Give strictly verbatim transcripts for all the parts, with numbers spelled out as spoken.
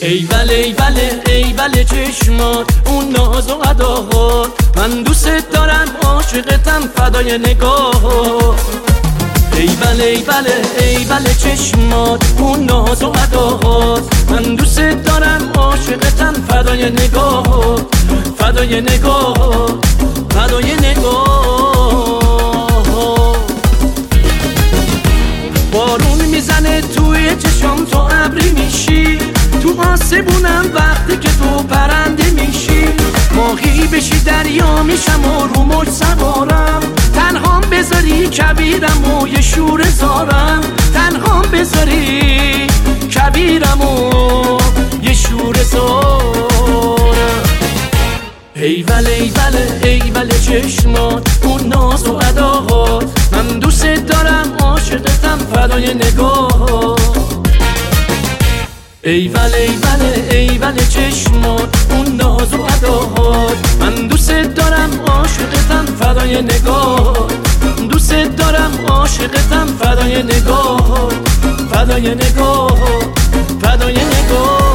ای بله ای بله ای بله چشمات اون ناز و اداهات، من دوست دارم عاشقتم فدای نگاهات. ای بله ای بله ای بله چشمات اون ناز و اداهات، من دوست دارم عاشقتم فدای نگاهات، فدای نگاهات، فدای نگاهات. بارون میزنه توی چشام تو ابری میشی، تو آسمونم وقتی که تو پرنده میشی، ماهی بشی دریا میشم و رو موج سوارم، تنهام بذاری کبیرم و یه شور زارم، تنهام بذاری کبیرم و یه شور زارم. ای بله ای بله ای بله چشمات اون ناز و اداهات، من دوست دارم عاشقتم فدای نگاهات. ای بله ای بله ای بله چشمات اون ناز و اداهات، من دوست دارم عاشقتم فدای نگاهات، دوست دارم عاشقتم فدای نگاهات، فدای نگاهات، فدای نگاهات.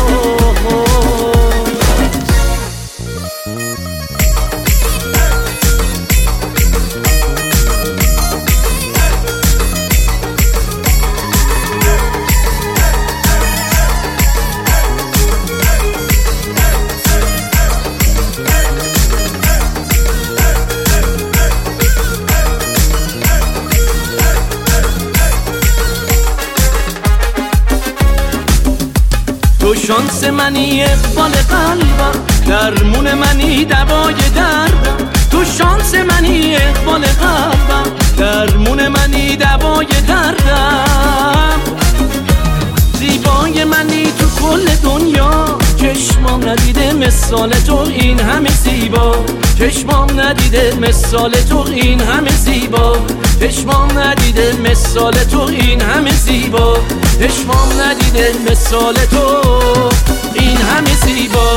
تو شانس منی اقبال قلبم، درمون منی دوای دردم، تو شانس منی اقبال قلبم، درمون منی دوای دردم. زیبای منی تو کل دنیا، چشمام ندیده مثال تو این همه زیبا، چشمام ندیده مثال تو این همه زیبا، چشمام ندیده مثال تو این همه زیبا، چشمام ندیده مثال تو این همه زیبا.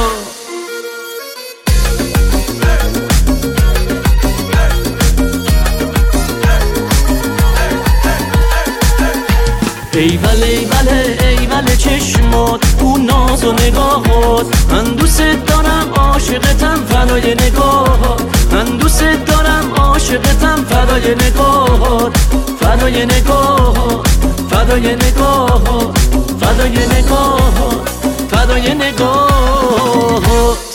ای بله ای بله ای بله چشمات اون ناز و نگاهات، من دوست دارم عاشقتم فدای نگاهات، من دوست دارم عاشقتم فدای نگاهات، فدای نگاهات، فدای نگاهات، فدای نگاهات، فدای نگاهات.